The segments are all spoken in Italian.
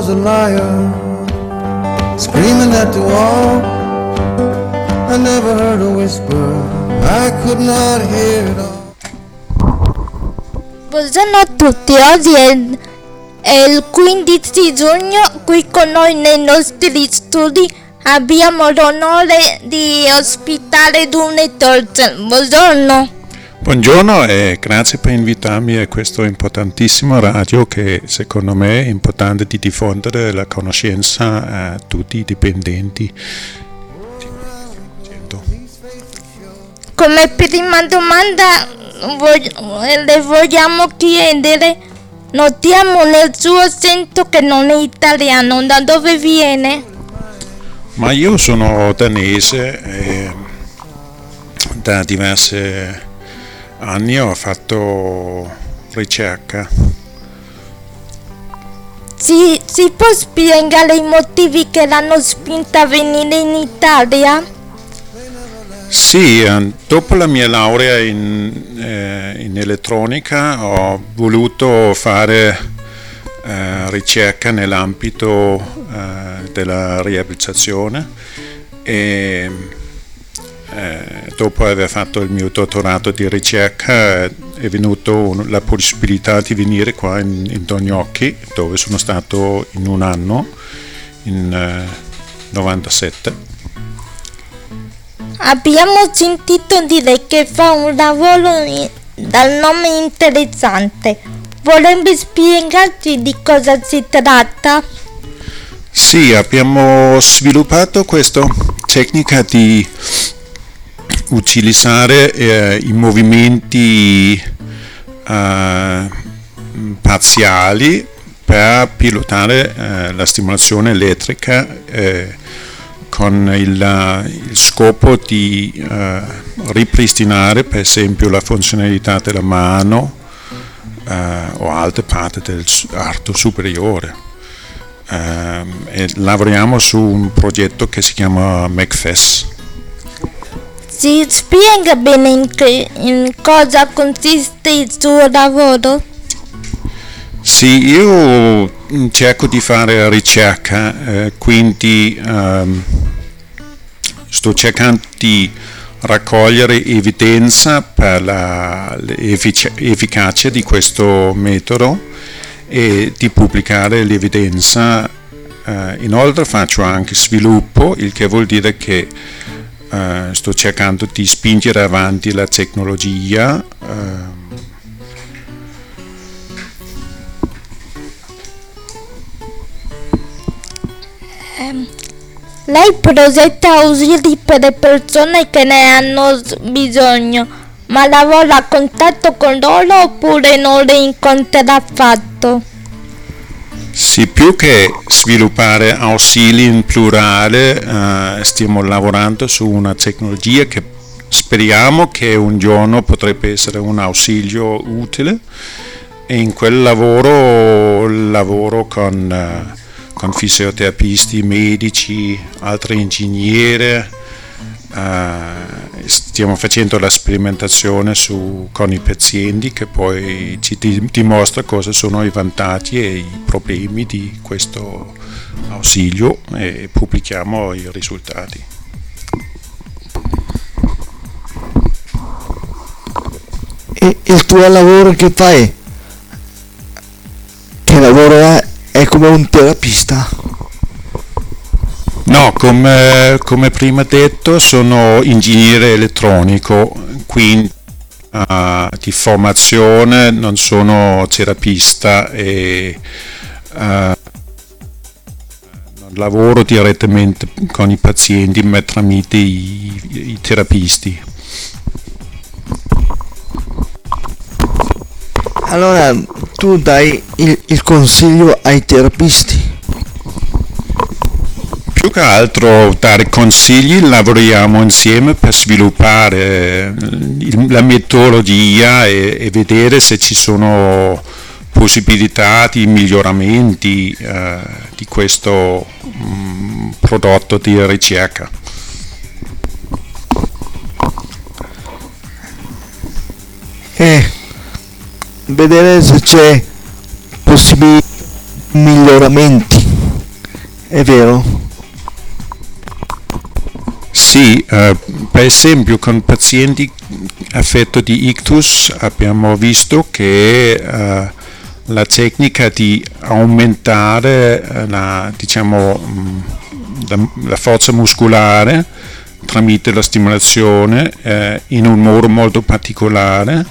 was a liar, screaming at the wall. I never heard a whisper, I could not hear it all. Buongiorno a tutti, oggi è il 15 giugno, qui con noi nei nostri studi abbiamo l'onore di ospitare Dune Torcia. Buongiorno. Buongiorno e grazie per invitarmi a questo importantissimo radio che secondo me è importante di diffondere la conoscenza a tutti i dipendenti. Come prima domanda le vogliamo chiedere, notiamo nel suo accento che non è italiano, da dove viene? Ma io sono danese e da diversi anni ho fatto ricerca. Si può spiegare i motivi che l'hanno spinta a venire in Italia? Sì, dopo la mia laurea in elettronica ho voluto fare ricerca nell'ambito della riabilitazione e dopo aver fatto il mio dottorato di ricerca è venuta la possibilità di venire qua in Dognocchi, dove sono stato in un anno, in 97. Abbiamo sentito dire che fa un lavoro dal nome interessante. Vorrebbe spiegarci di cosa si tratta? Sì, abbiamo sviluppato questa tecnica di utilizzare i movimenti parziali per pilotare la stimolazione elettrica con il scopo di ripristinare per esempio la funzionalità della mano o altre parti dell'arto superiore. E lavoriamo su un progetto che si chiama McFest. Si spiega bene in cosa consiste il suo lavoro? Sì, io cerco di fare ricerca, quindi sto cercando di raccogliere evidenza per l'efficacia di questo metodo e di pubblicare l'evidenza. Inoltre faccio anche sviluppo, il che vuol dire che sto cercando di spingere avanti la tecnologia. Lei progetta ausili per le persone che ne hanno bisogno, ma lavora a contatto con loro oppure non le incontra affatto? Sì, più che sviluppare ausili in plurale, stiamo lavorando su una tecnologia che speriamo che un giorno potrebbe essere un ausilio utile, e in quel lavoro con fisioterapisti, medici, altri ingegneri. Stiamo facendo la sperimentazione con i pazienti, che poi ci dimostra cosa sono i vantaggi e i problemi di questo ausilio, e pubblichiamo i risultati. E il tuo lavoro che fai? Che lavoro è? È come un terapista? No, come prima detto sono ingegnere elettronico, quindi di formazione non sono terapista e non lavoro direttamente con i pazienti ma tramite i terapisti. Allora tu dai il consiglio ai terapisti? Più che altro dare consigli, lavoriamo insieme per sviluppare la metodologia e vedere se ci sono possibilità di miglioramenti di questo prodotto di ricerca. Vedere se c'è possibili miglioramenti. è vero? Sì, per esempio con pazienti affetti di ictus abbiamo visto che la tecnica di aumentare la forza muscolare tramite la stimolazione in un modo molto particolare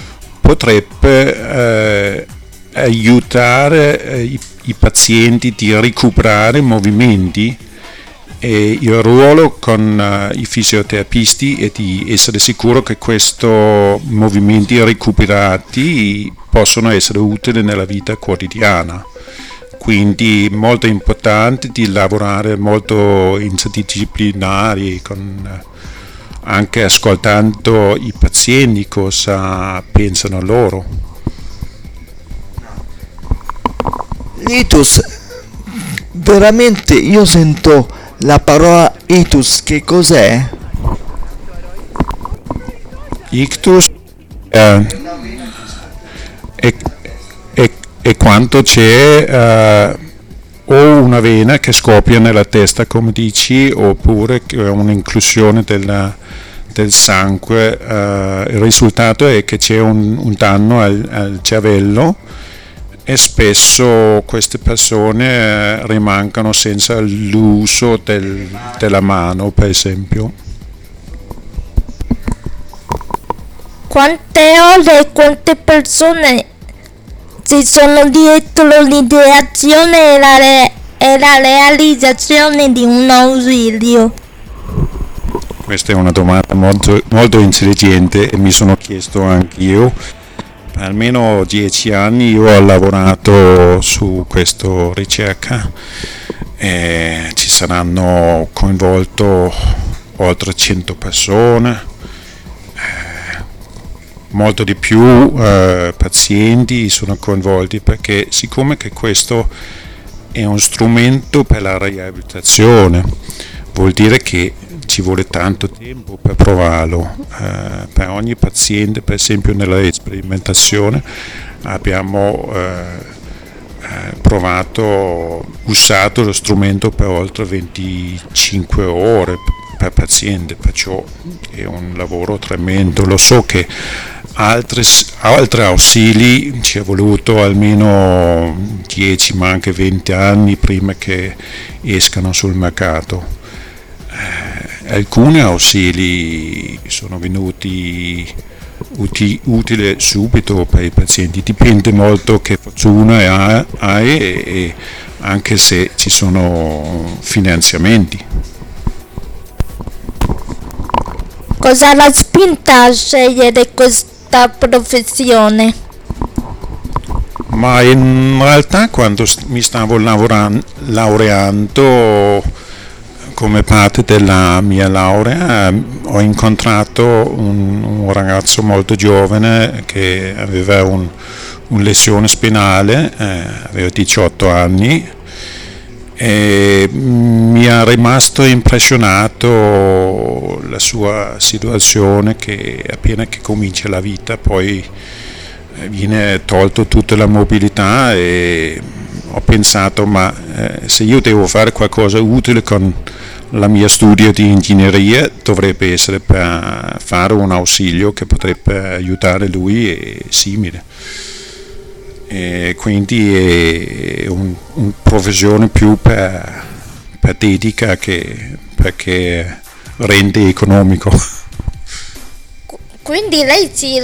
potrebbe aiutare i pazienti di recuperare movimenti, e il ruolo con i fisioterapisti è di essere sicuro che questi movimenti recuperati possono essere utili nella vita quotidiana. Quindi molto importante di lavorare molto interdisciplinari, anche ascoltando i pazienti cosa pensano loro. L'ictus, veramente io sento la parola ictus, che cos'è? Ictus è quando c'è o una vena che scoppia nella testa, come dici, oppure un'inclusione del sangue. Il risultato è che c'è un danno al cervello, e spesso queste persone rimangono senza l'uso della mano, per esempio. Quante ore e quante persone ci sono dietro l'ideazione e la realizzazione di un ausilio? Questa è una domanda molto, molto intelligente, e mi sono chiesto anch'io. Per almeno 10 anni io ho lavorato su questa ricerca e ci saranno coinvolto oltre 100 persone, molto di più pazienti sono coinvolti, perché siccome che questo è un strumento per la riabilitazione, vuol dire che ci vuole tanto tempo per provarlo. Per ogni paziente, per esempio nella sperimentazione, abbiamo usato lo strumento per oltre 25 ore per paziente, perciò è un lavoro tremendo. Lo so che altri ausili ci è voluto almeno 10 ma anche 20 anni prima che escano sul mercato. Alcuni ausili sono venuti utili subito per i pazienti, dipende molto che fortuna hai e anche se ci sono finanziamenti. Cosa l'ha spinta a scegliere questa professione? Ma in realtà quando mi stavo laureando, come parte della mia laurea, ho incontrato un ragazzo molto giovane che aveva una lesione spinale, aveva 18 anni, e mi è rimasto impressionato la sua situazione, che appena che comincia la vita poi viene tolto tutta la mobilità, e ho pensato se io devo fare qualcosa utile con la mia studio di ingegneria, dovrebbe essere per fare un ausilio che potrebbe aiutare lui e simile, e quindi è una professione più per dedica che perché rende economico. Quindi lei si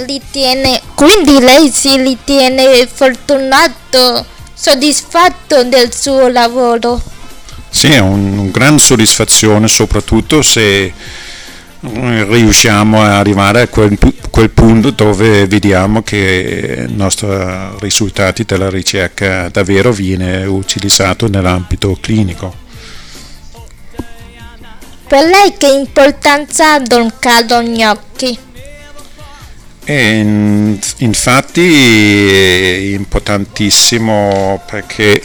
ritiene fortunato, soddisfatto del suo lavoro? Sì, è una grande soddisfazione, soprattutto se riusciamo a arrivare a quel punto dove vediamo che i nostri risultati della ricerca davvero viene utilizzato nell'ambito clinico. Per lei che importanza ha Don Carlo Gnocchi? Infatti è importantissimo perché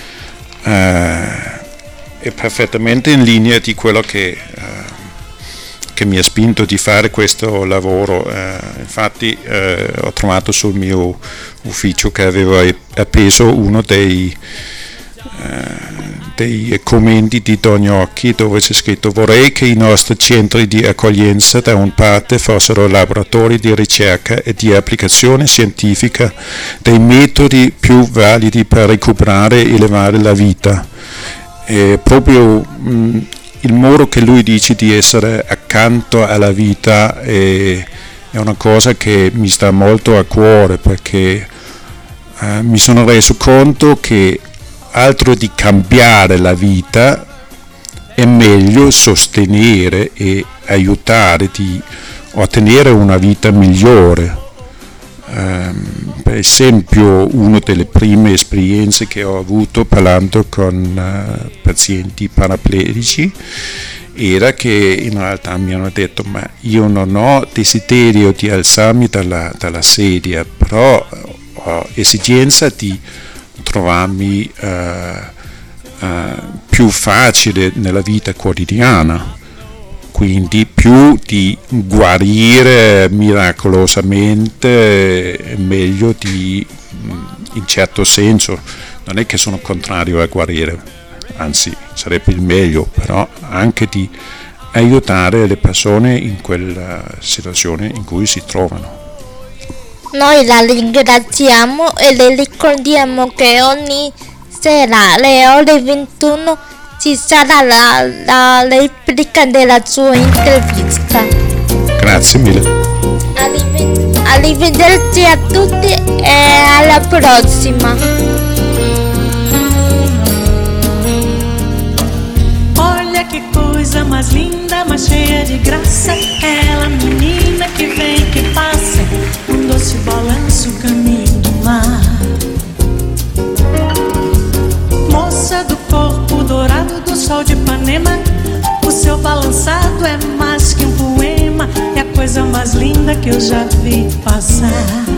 è perfettamente in linea di quello che mi ha spinto di fare questo lavoro. Infatti ho trovato sul mio ufficio che aveva appeso uno dei dei commenti di Don Gnocchi, dove c'è scritto: vorrei che i nostri centri di accoglienza da un parte fossero laboratori di ricerca e di applicazione scientifica dei metodi più validi per recuperare e elevare la vita. E proprio il modo che lui dice di essere accanto alla vita è una cosa che mi sta molto a cuore, perché mi sono reso conto che altro di cambiare la vita è meglio sostenere e aiutare di ottenere una vita migliore. Per esempio, una delle prime esperienze che ho avuto parlando con pazienti paraplegici era che in realtà mi hanno detto: ma io non ho desiderio di alzarmi dalla sedia, però ho esigenza di trovarmi più facile nella vita quotidiana, quindi più di guarire miracolosamente è meglio di, in certo senso, non è che sono contrario a guarire, anzi sarebbe il meglio, però anche di aiutare le persone in quella situazione in cui si trovano. Noi la ringraziamo e le ricordiamo che ogni sera alle ore 21 ci sarà la replica della sua intervista. Grazie mille. Arrivederci a tutti e alla prossima. Olha que coisa mais linda, mais cheia de graça. Ela, menina que vem e que passa, um doce balanço, caminho do mar. Moça do corpo dourado do sol de Ipanema, o seu balançado é mais que um poema, é a coisa mais linda que eu já vi passar.